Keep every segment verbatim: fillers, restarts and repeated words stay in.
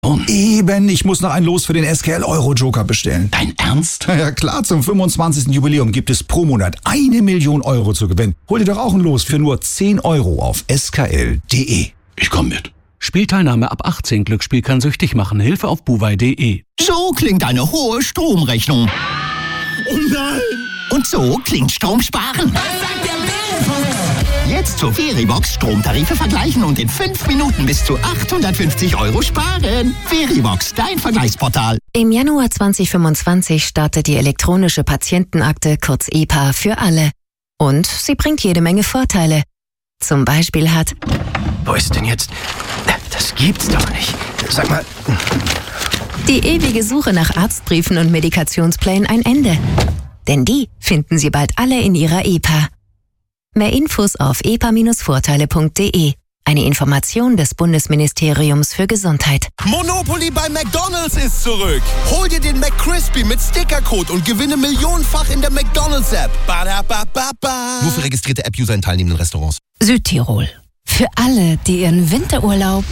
Und? Eben, ich muss noch ein Los für den S K L Euro Joker bestellen. Dein Ernst? Ja klar, zum fünfundzwanzigsten Jubiläum gibt es pro Monat eine Million Euro zu gewinnen. Hol dir doch auch ein Los für nur zehn Euro auf s k l punkt d e. Ich komm mit. Spielteilnahme ab achtzehn. Glücksspiel kann süchtig machen. Hilfe auf buwei punkt de. So klingt eine hohe Stromrechnung. Oh nein! Und so klingt Stromsparen. Jetzt zur Verivox Stromtarife vergleichen und in fünf Minuten bis zu achthundertfünfzig Euro sparen. Verivox, dein Vergleichsportal. Im Januar zweitausendfünfundzwanzig startet die elektronische Patientenakte, kurz E P A, für alle. Und sie bringt jede Menge Vorteile. Zum Beispiel hat... Wo ist denn jetzt? Das gibt's doch nicht. Sag mal... die ewige Suche nach Arztbriefen und Medikationsplänen ein Ende. Denn die finden Sie bald alle in Ihrer E P A. Mehr Infos auf e p a Bindestrich vorteile punkt de. Eine Information des Bundesministeriums für Gesundheit. Monopoly bei McDonald's ist zurück. Hol dir den McCrispy mit Stickercode und gewinne millionenfach in der McDonald's-App. Badabababa. Nur für registrierte App-User in teilnehmenden Restaurants. Südtirol. Für alle, die ihren Winterurlaub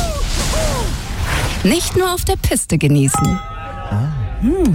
nicht nur auf der Piste genießen. Hm.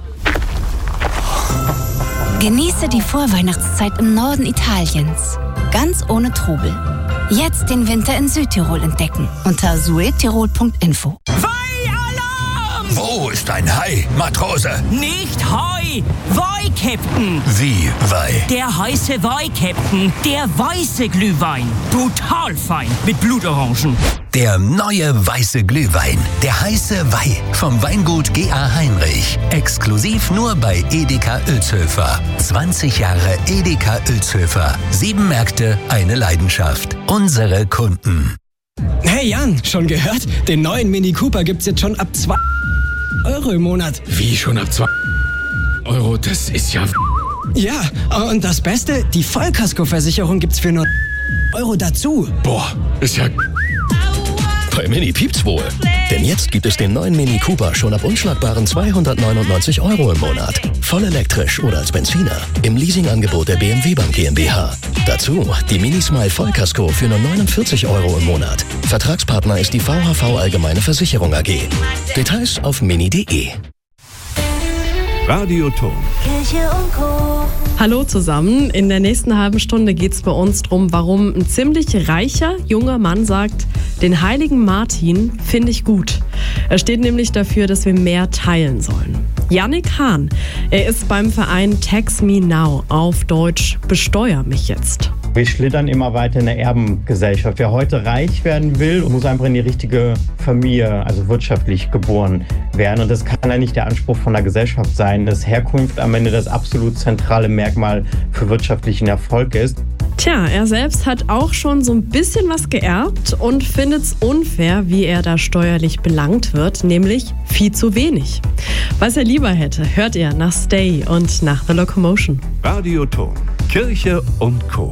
Genieße die Vorweihnachtszeit im Norden Italiens. Ganz ohne Trubel. Jetzt den Winter in Südtirol entdecken. Unter suetirol punkt info. Weihalarm! Wo ist ein Hai, Matrose? Nicht Hai, Weih, Captain. Wie Weih? Der heiße Weih, Captain. Der weiße Glühwein. Brutal fein mit Blutorangen. Der neue weiße Glühwein. Der heiße Weih. Vom Weingut G A Heinrich. Exklusiv nur bei Edeka Uelzhöfer. zwanzig Jahre Edeka Uelzhöfer. Sieben Märkte, eine Leidenschaft. Unsere Kunden. Hey Jan, schon gehört? Den neuen Mini Cooper gibt's jetzt schon ab zwei Euro im Monat. Wie schon ab zwei Euro? Das ist ja... Ja, und das Beste, die Vollkaskoversicherung gibt's für nur Euro dazu. Boah, ist ja... Bei Mini piept's wohl. Denn jetzt gibt es den neuen Mini Cooper schon ab unschlagbaren zweihundertneunundneunzig Euro im Monat. Voll elektrisch oder als Benziner. Im Leasingangebot der B M W Bank GmbH. Dazu die Mini Smile Vollkasko für nur neunundvierzig Euro im Monat. Vertragspartner ist die V H V Allgemeine Versicherung A G. Details auf mini punkt de. Radioton. Kirche und Co. Hallo zusammen. In der nächsten halben Stunde geht es bei uns darum, warum ein ziemlich reicher junger Mann sagt, den heiligen Martin finde ich gut. Er steht nämlich dafür, dass wir mehr teilen sollen. Yannick Hahn, er ist beim Verein Tax Me Now, auf Deutsch Besteuer mich jetzt. Wir schlittern immer weiter in der Erbengesellschaft. Wer heute reich werden will, muss einfach in die richtige Familie, also wirtschaftlich geboren werden. Und das kann ja nicht der Anspruch von der Gesellschaft sein, dass Herkunft am Ende das absolut zentrale Merkmal für wirtschaftlichen Erfolg ist. Tja, er selbst hat auch schon so ein bisschen was geerbt und findet es unfair, wie er da steuerlich belangt wird, nämlich viel zu wenig. Was er lieber hätte, hört ihr nach Stay und nach The Locomotion. Radioton. Kirche und Co.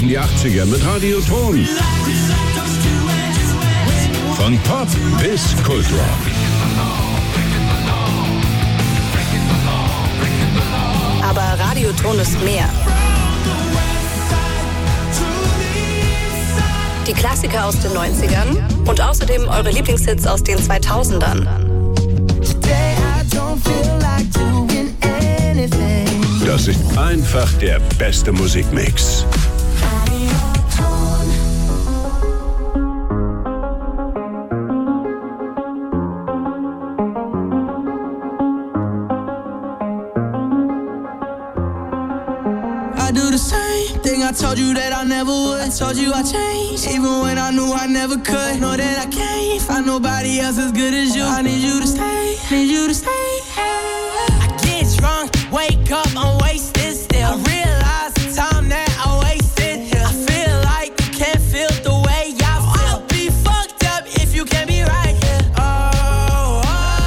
die achtziger mit Radioton. Von Pop bis Kultrock. Aber Radioton ist mehr. Die Klassiker aus den neunzigern und außerdem eure Lieblingshits aus den zweitausendern. Das ist einfach der beste Musikmix. I do the same thing I told you that I never would. I told you I changed, even when I knew I never could. Know that I can't find nobody else as good as you. I need you to stay, need you to stay. I get drunk, wake up, I'm wasted still. I realize the time that I wasted here. I feel like you can't feel the way I feel. I'll be fucked up if you can't be right here. Oh, oh,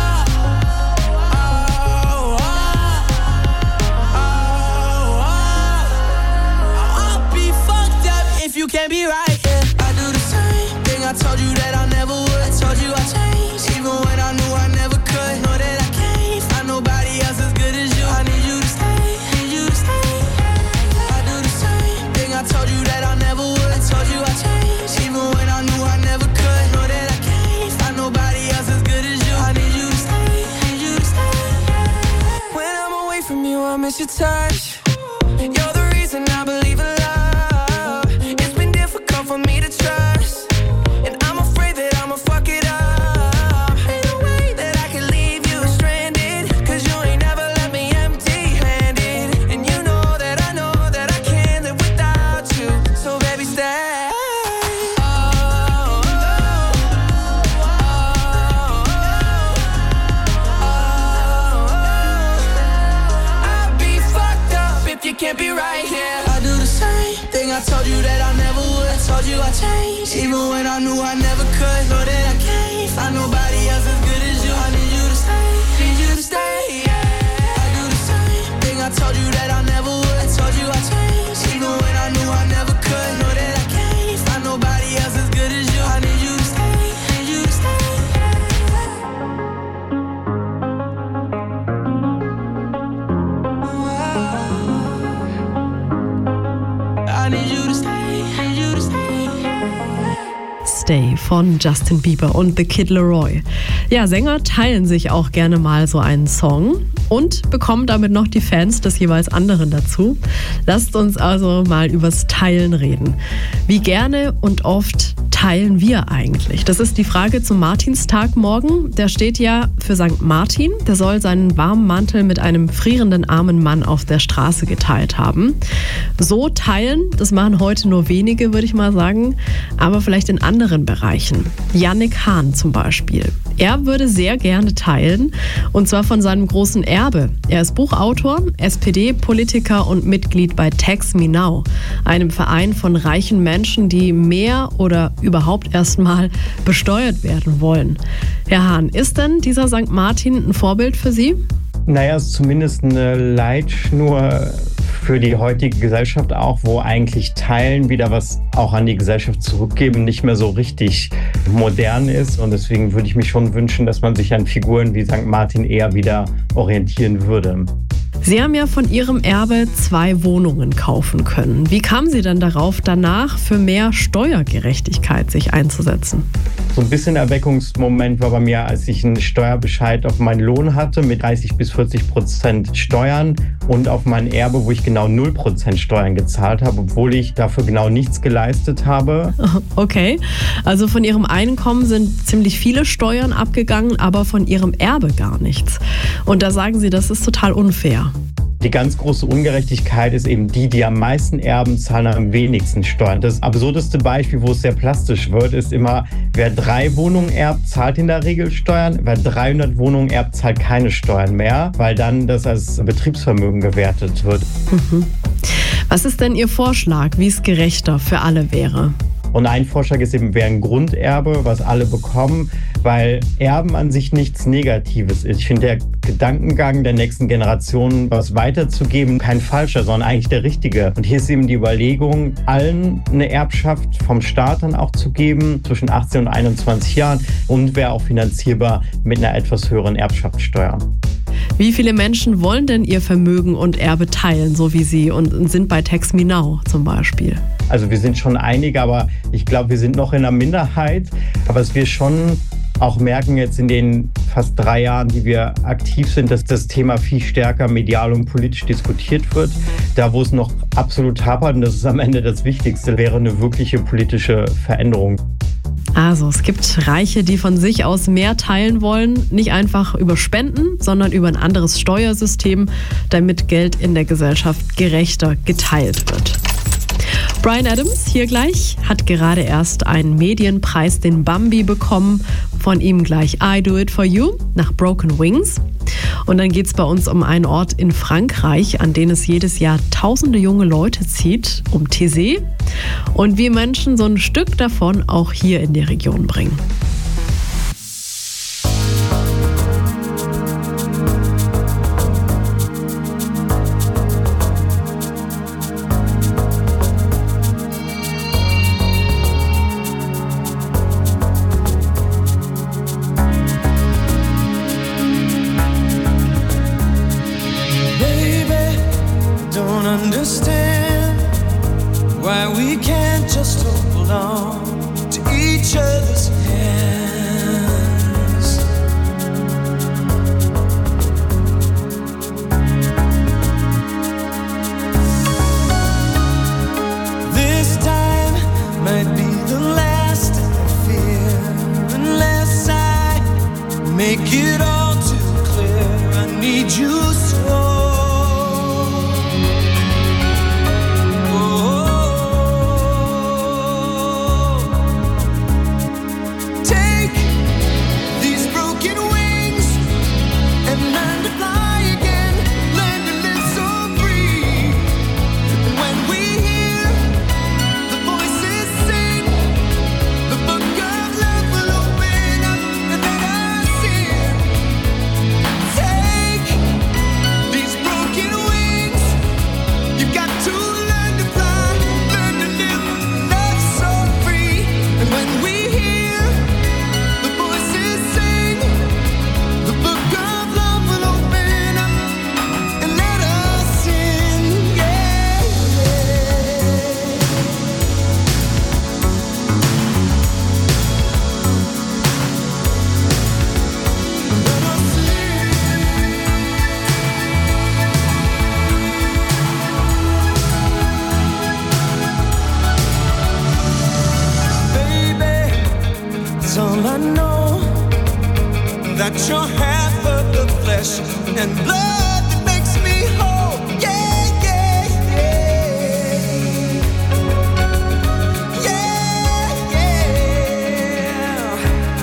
oh, oh, oh, oh. I'll be fucked up if you can't be right here. I do the same thing I told you that I never would. I told you I changed, even when I knew I never could. Know that I can't find nobody else as good as you. I need you to stay, need you to stay. I do the same thing I told you that I never would. I told you I changed, even when I knew I never could. Know that I can't find nobody else as good as you. I need you to stay, need you to stay. When I'm away from you, I miss your touch. You're the reason I believe in love. It's been difficult for me to trust, and I'm afraid that I'ma fuck it up. Ain't no way that I can leave you stranded, cause you ain't never left me empty-handed. And you know that I know that I can't live without you. So baby, stay. Oh, oh, oh, oh, oh. I'll be fucked up if you can't be right here. I do the same thing I told you that I never would. I told you I changed, even when I knew I never could. Know that I can't find nobody else as good as you. I need you to stay, need you to stay. I do the same thing I told you that I never would. I told you I changed, even when I knew I never could. Know that I can't find nobody else as good as you. I need you to stay, need you to stay. I need you to stay, need you to stay. Stay von Justin Bieber und The Kid Laroi. Ja, Sänger teilen sich auch gerne mal so einen Song und bekommen damit noch die Fans des jeweils anderen dazu. Lasst uns also mal übers Teilen reden. Wie gerne und oft teilen wir eigentlich? Das ist die Frage zum Martinstag morgen. Der steht ja für Sankt Martin. Der soll seinen warmen Mantel mit einem frierenden armen Mann auf der Straße geteilt haben. So teilen, das machen heute nur wenige, würde ich mal sagen, aber vielleicht in anderen Bereichen. Yannick Hahn zum Beispiel. Er würde sehr gerne teilen, und zwar von seinem großen Erbe. Er ist Buchautor, S P D-Politiker und Mitglied bei Tax Me Now, einem Verein von reichen Menschen, die mehr oder überhaupt erstmal besteuert werden wollen. Herr Hahn, ist denn dieser Sankt Martin ein Vorbild für Sie? Naja, es ist zumindest eine Leitschnur für die heutige Gesellschaft auch, wo eigentlich Teilen wieder was auch an die Gesellschaft zurückgeben nicht mehr so richtig modern ist. Und deswegen würde ich mich schon wünschen, dass man sich an Figuren wie Sankt Martin eher wieder orientieren würde. Sie haben ja von Ihrem Erbe zwei Wohnungen kaufen können. Wie kamen Sie denn darauf, danach für mehr Steuergerechtigkeit sich einzusetzen? So ein bisschen Erweckungsmoment war bei mir, als ich einen Steuerbescheid auf meinen Lohn hatte mit dreißig bis vierzig Prozent Steuern und auf mein Erbe, wo ich genau null Prozent Steuern gezahlt habe, obwohl ich dafür genau nichts geleistet habe. Okay, also von Ihrem Einkommen sind ziemlich viele Steuern abgegangen, aber von Ihrem Erbe gar nichts. Und da sagen Sie, das ist total unfair. Die ganz große Ungerechtigkeit ist eben die, die am meisten erben, zahlen am wenigsten Steuern. Das absurdeste Beispiel, wo es sehr plastisch wird, ist immer, wer drei Wohnungen erbt, zahlt in der Regel Steuern. Wer dreihundert Wohnungen erbt, zahlt keine Steuern mehr, weil dann das als Betriebsvermögen gewertet wird. Mhm. Was ist denn Ihr Vorschlag, wie es gerechter für alle wäre? Und ein Vorschlag ist eben, wäre ein Grunderbe, was alle bekommen, weil Erben an sich nichts Negatives ist. Ich finde, der Gedankengang der nächsten Generation, was weiterzugeben, kein falscher, sondern eigentlich der richtige. Und hier ist eben die Überlegung, allen eine Erbschaft vom Staat dann auch zu geben, zwischen achtzehn und einundzwanzig Jahren, und wäre auch finanzierbar mit einer etwas höheren Erbschaftssteuer. Wie viele Menschen wollen denn ihr Vermögen und Erbe teilen, so wie Sie, und sind bei Tax Me Now zum Beispiel? Also wir sind schon einige, aber ich glaube, wir sind noch in einer Minderheit. Aber was wir schon auch merken jetzt in den fast drei Jahren, die wir aktiv sind, dass das Thema viel stärker medial und politisch diskutiert wird. Da, wo es noch absolut hapert, und das ist am Ende das Wichtigste, wäre eine wirkliche politische Veränderung. Also es gibt Reiche, die von sich aus mehr teilen wollen, nicht einfach über Spenden, sondern über ein anderes Steuersystem, damit Geld in der Gesellschaft gerechter geteilt wird. Bryan Adams, hier gleich, hat gerade erst einen Medienpreis, den Bambi, bekommen. Von ihm gleich I Do It For You nach Broken Wings. Und dann geht es bei uns um einen Ort in Frankreich, an den es jedes Jahr tausende junge Leute zieht, um Thésée. Und wir Menschen so ein Stück davon auch hier in die Region bringen. Understand why we can't just hold on to each other's hands. This time might be the last I fear, unless I make it all too clear. I need you so. All I know, that you're half of the flesh and blood that makes me whole. Yeah, yeah, yeah. Yeah, yeah.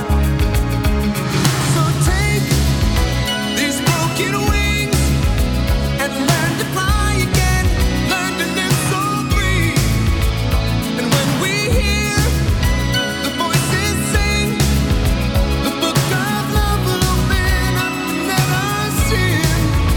So take these broken wings and learn to fly again. Learn to live so free. And when we hear the voices sing, the book of love will open up and let us in.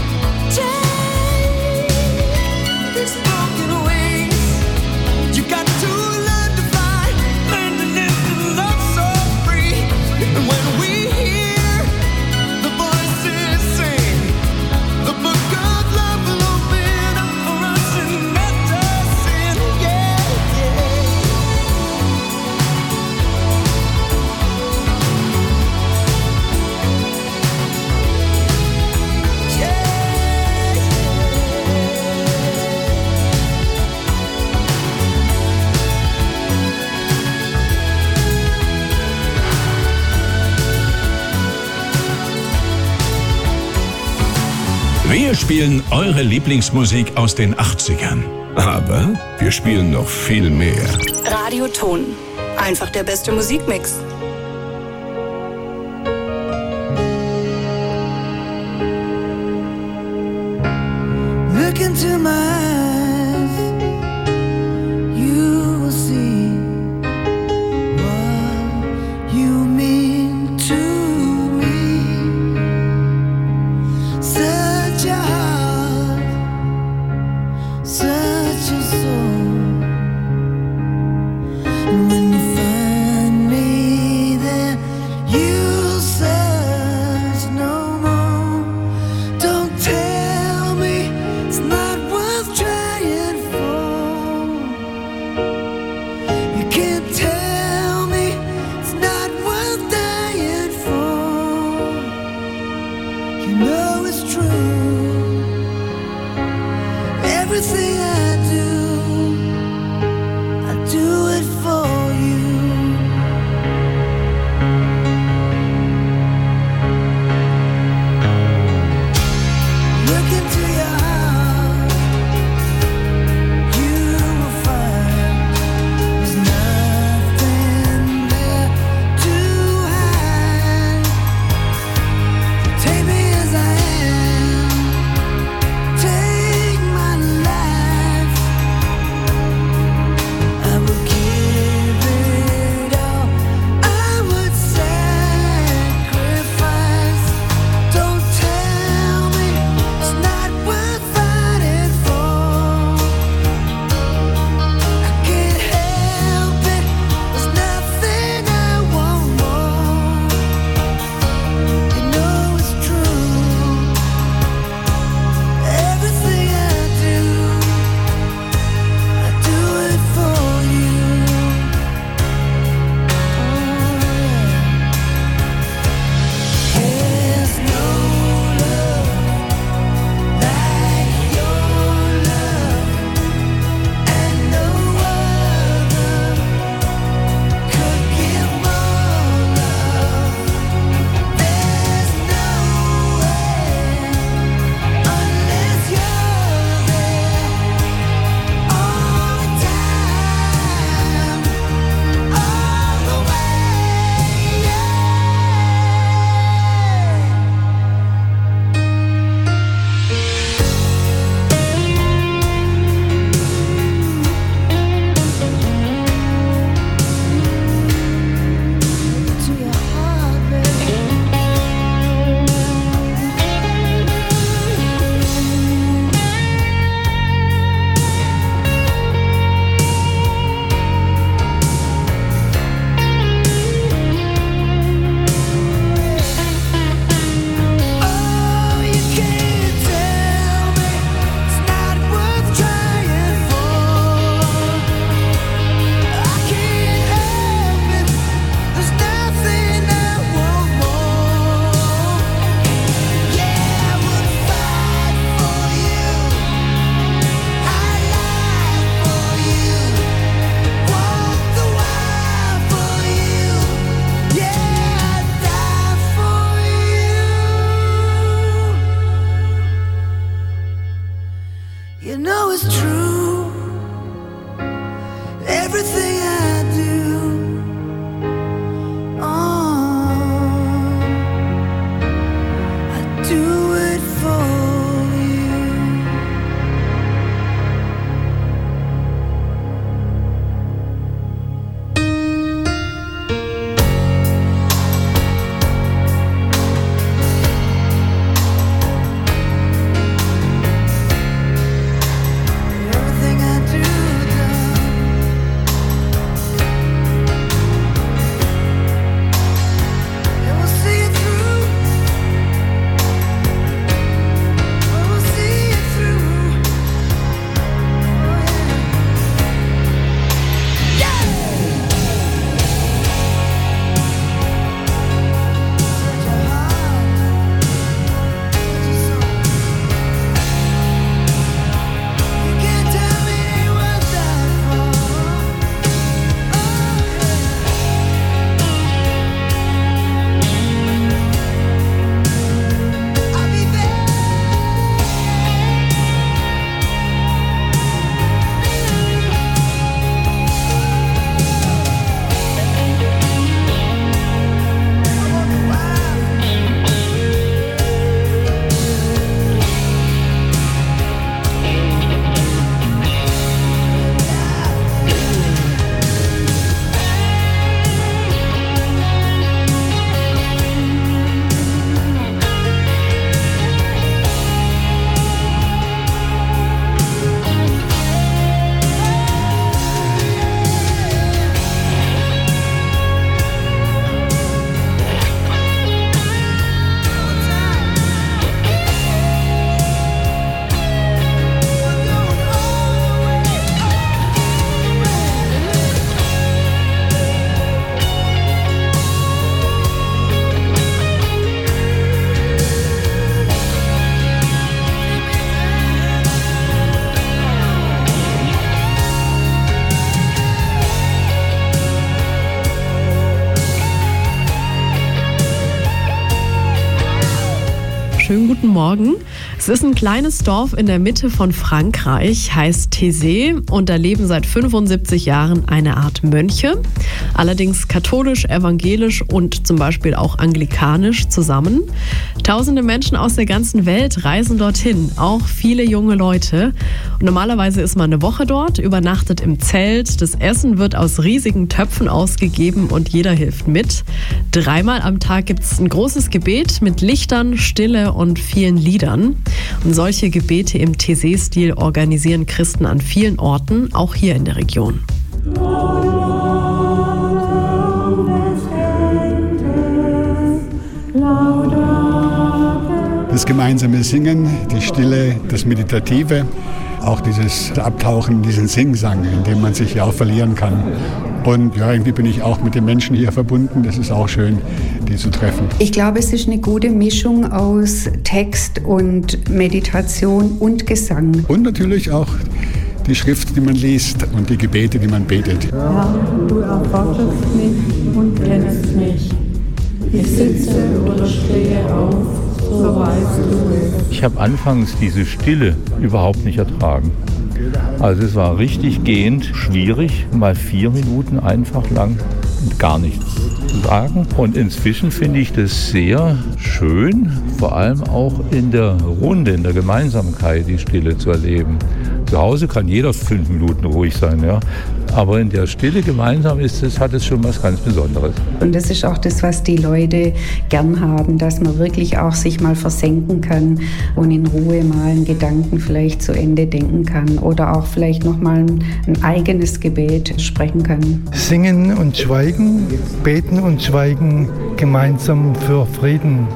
Take these broken wings. You got to learn to fly, learn to live and love so free. And when we hear the voices sing, the book of love will open up for us and let us in. Yeah, yeah. Wir spielen eure Lieblingsmusik aus den achtzigern. Aber wir spielen noch viel mehr. Radioton. Einfach der beste Musikmix. Look into my eyes, you will see schönen guten Morgen. Es ist ein kleines Dorf in der Mitte von Frankreich, heißt Thésée, und da leben seit fünfundsiebzig Jahren eine Art Mönche, allerdings katholisch, evangelisch und zum Beispiel auch anglikanisch zusammen. Tausende Menschen aus der ganzen Welt reisen dorthin, auch viele junge Leute. Und normalerweise ist man eine Woche dort, übernachtet im Zelt, das Essen wird aus riesigen Töpfen ausgegeben und jeder hilft mit. Dreimal am Tag gibt es ein großes Gebet mit Lichtern, Stille und vielen Liedern. Und solche Gebete im Thésée-Stil organisieren Christen an vielen Orten, auch hier in der Region. Das gemeinsame Singen, die Stille, das Meditative, auch dieses Abtauchen, diesen Singsang, in dem man sich ja auch verlieren kann. Und ja, irgendwie bin ich auch mit den Menschen hier verbunden. Das ist auch schön, die zu treffen. Ich glaube, es ist eine gute Mischung aus Text und Meditation und Gesang. Und natürlich auch die Schrift, die man liest und die Gebete, die man betet. Ja, du erforschest mich und kennst mich. Ich sitze oder stehe auf, so weißt du es. Ich habe anfangs diese Stille überhaupt nicht ertragen. Also es war richtig gehend schwierig, mal vier Minuten einfach lang gar nichts zu sagen. Und inzwischen finde ich das sehr schön, vor allem auch in der Runde, in der Gemeinsamkeit die Stille zu erleben. Zu Hause kann jeder fünf Minuten ruhig sein, ja. Aber in der Stille gemeinsam ist es, hat es schon was ganz Besonderes. Und das ist auch das, was die Leute gern haben, dass man wirklich auch sich mal versenken kann und in Ruhe mal einen Gedanken vielleicht zu Ende denken kann oder auch vielleicht noch mal ein, ein eigenes Gebet sprechen kann. Singen und schweigen, beten und schweigen gemeinsam für Frieden.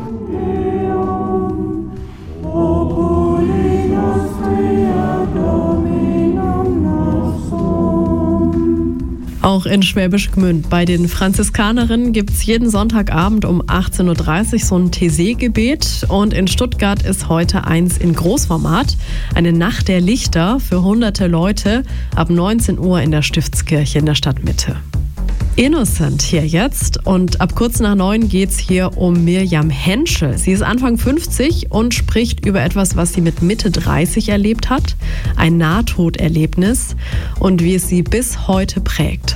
Auch in Schwäbisch Gmünd bei den Franziskanerinnen gibt es jeden Sonntagabend um achtzehn Uhr dreißig so ein Thésée-Gebet. Und in Stuttgart ist heute eins in Großformat. Eine Nacht der Lichter für hunderte Leute ab neunzehn Uhr in der Stiftskirche in der Stadtmitte. Innocent hier jetzt und ab kurz nach neun geht es hier um Mirjam Henschel. Sie ist Anfang fünfzig und spricht über etwas, was sie mit Mitte dreißig erlebt hat, ein Nahtoderlebnis und wie es sie bis heute prägt.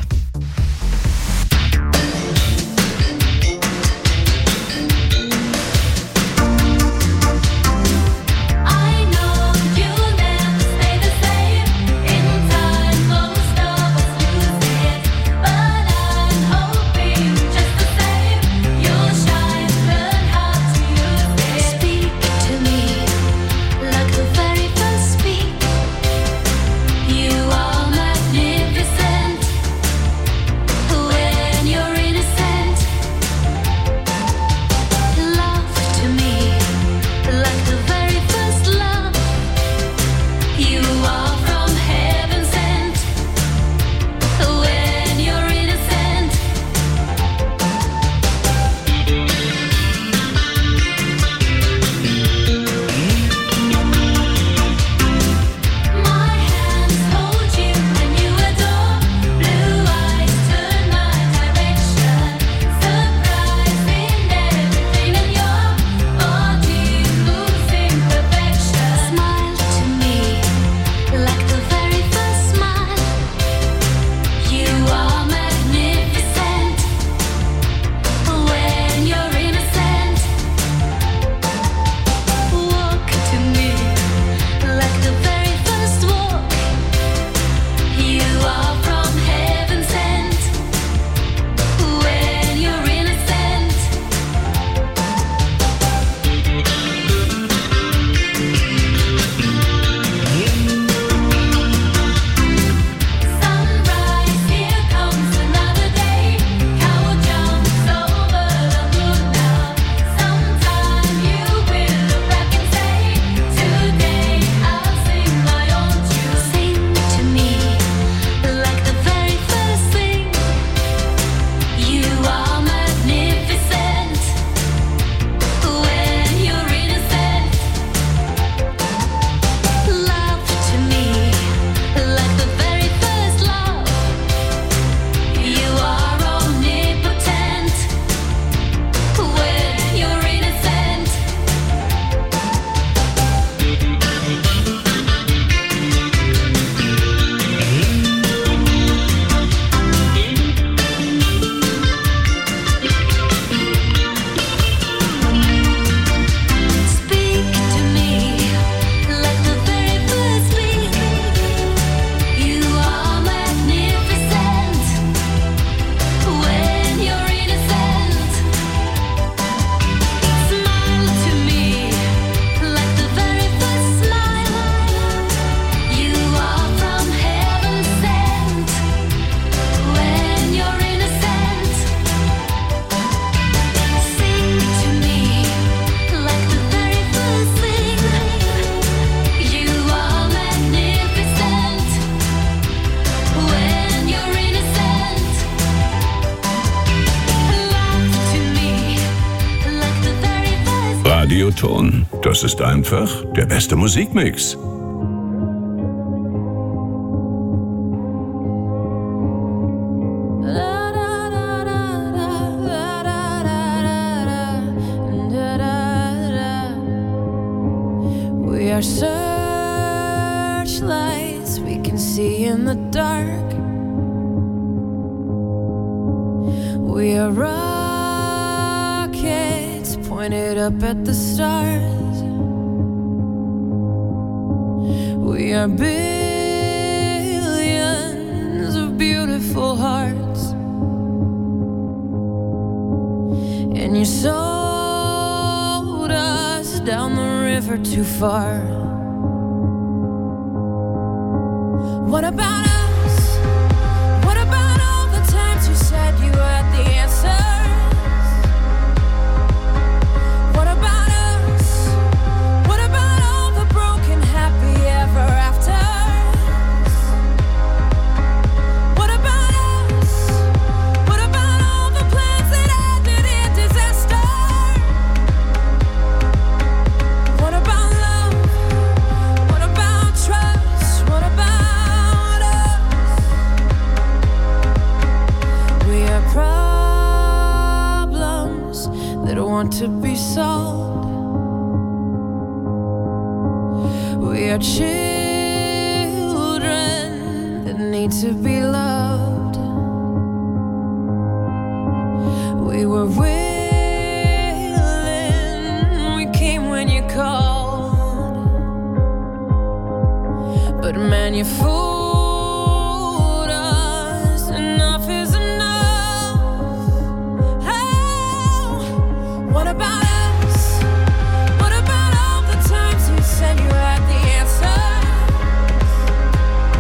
Radioton. Das ist einfach der beste Musikmix. We are searchlights we can see in the dark. We are rockets pointed up at the stars. We are billions of beautiful hearts. And you sold us down the river too far. What about us? What about all the times you said you had the answers? What about us? What about all the broken happy ever afters? What about us? What about all the plans that ended in disaster? What about love? What about trust? What about us? We are problems that want to be solved. We are children that need to be loved. We were willing, we came when you called. But man, you fool.